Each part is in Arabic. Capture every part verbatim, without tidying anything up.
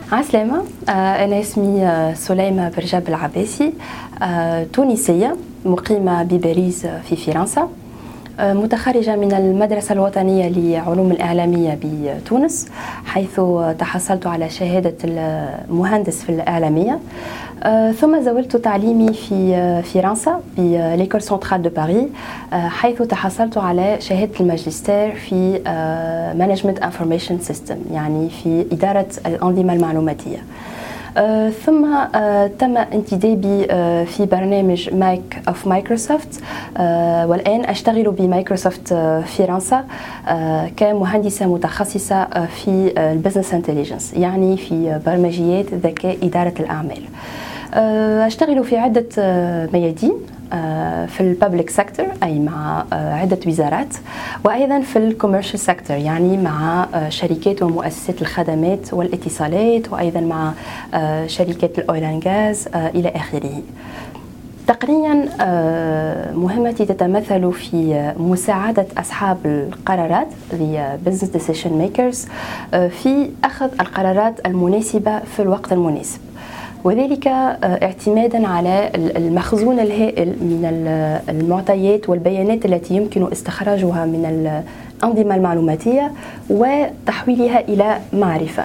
عسلامة. أنا اسمي سليمة برجاب العباسي، تونسية مقيمة بباريس في فرنسا، متخرجة من المدرسة الوطنية لعلوم الإعلامية بتونس، حيث تحصلت على شهادة المهندس في الإعلامية. ثم زاولت تعليمي في فرنسا بليكول سنترال دو باريس، حيث تحصلت على شهادة الماجستير في مانجمنت انفورميشن سيستم، يعني في إدارة الأنظمة المعلوماتية. Uh, ثم uh, تم انتدابي uh, في برنامج ماك اوف مايكروسوفت، uh, والآن أشتغل بمايكروسوفت uh, فرنسا uh, كمهندسة متخصصة uh, في البزنس انتليجنس، يعني في برمجيات ذكاء إدارة الأعمال. uh, أشتغل في عدة uh, ميادين في البابليك سيكتور، أي مع عدة وزارات، وأيضا في الكوميرشال سيكتور، يعني مع شركات ومؤسسات الخدمات والاتصالات، وأيضا مع شركات الأويل أند غاز إلى آخره. تقنيا مهمتي تتمثل في مساعدة أصحاب القرارات the business decision makers في أخذ القرارات المناسبة في الوقت المناسب، وذلك اعتمادا على المخزون الهائل من المعطيات والبيانات التي يمكن استخراجها من الأنظمة المعلوماتية وتحويلها إلى معرفة.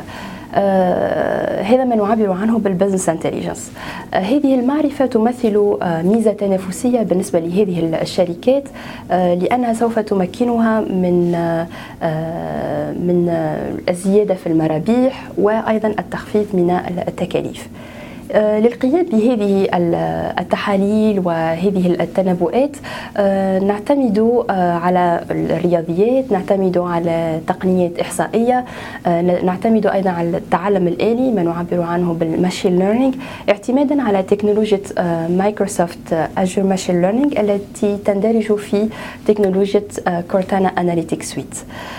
آه هذا ما نعبر عنه بالبزنس انتليجنس. آه هذه المعرفة تمثل آه ميزة تنافسية بالنسبة لهذه الشركات، آه لأنها سوف تمكنها من آه من الزيادة في المرابح وأيضا التخفيض من التكاليف. للقيام بهذه التحاليل وهذه التنبؤات نعتمد على الرياضيات، نعتمد على تقنيات إحصائية، نعتمد أيضا على التعلم الآلي ما نعبر عنه بالماشين ليرنينج، اعتمادا على تكنولوجيا مايكروسوفت أجور ماشين ليرنينج التي تندرج في تكنولوجيا كورتانا أناليتيك سويت.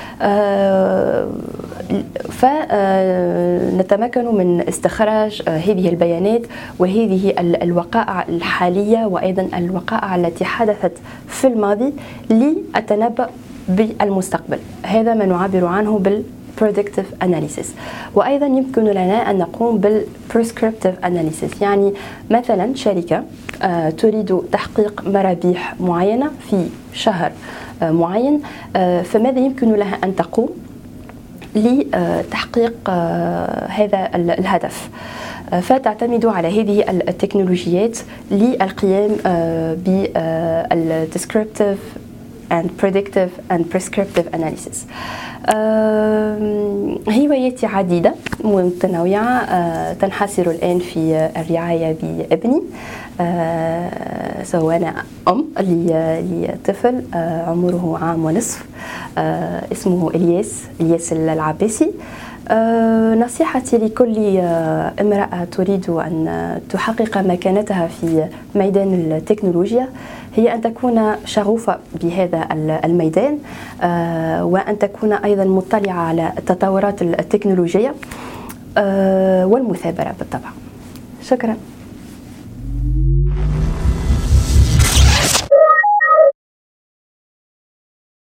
فنتمكن من استخراج هذه البيانات وهذه الوقائع الحالية وأيضا الوقائع التي حدثت في الماضي للتنبؤ بالمستقبل. هذا ما نعبر عنه بال predictive analysis. وأيضا يمكن لنا أن نقوم بال prescriptive analysis، يعني مثلا شركة تريد تحقيق مرابح معينة في شهر معين، فماذا يمكن لها أن تقوم لتحقيق هذا الهدف؟ فتعتمد على هذه التكنولوجيات للقيام بال descriptive and predictive and prescriptive analysis. هواياتي عديدة متنوعة، تنحصر الآن في الرعاية بابني. سو أنا أم لطفل عمره عام ونصف، اسمه إلياس إلياس العباسي. نصيحتي لكل امرأة تريد أن تحقق مكانتها في ميدان التكنولوجيا هي أن تكون شغوفة بهذا الميدان، وأن تكون أيضا مطلعة على التطورات التكنولوجية والمثابرة بالطبع. شكرا.